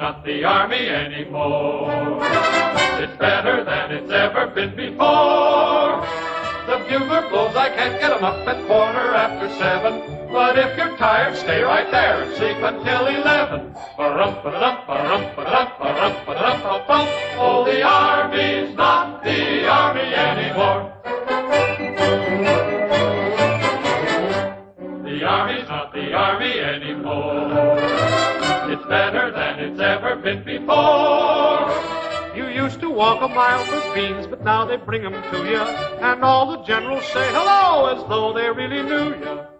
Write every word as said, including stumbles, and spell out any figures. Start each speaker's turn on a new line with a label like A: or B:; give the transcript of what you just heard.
A: not the Army anymore. It's better than it's ever been before. The bugler blows, I can't get 'em up at quarter after seven. But if you're tired, stay right there and sleep until eleven. Oh, the Army's not the Army anymore. The Army's not the Army anymore. It's better than it's ever been before. You used to walk a mile for beans, but now they bring 'em to you, and all the generals say hello as though they really knew you.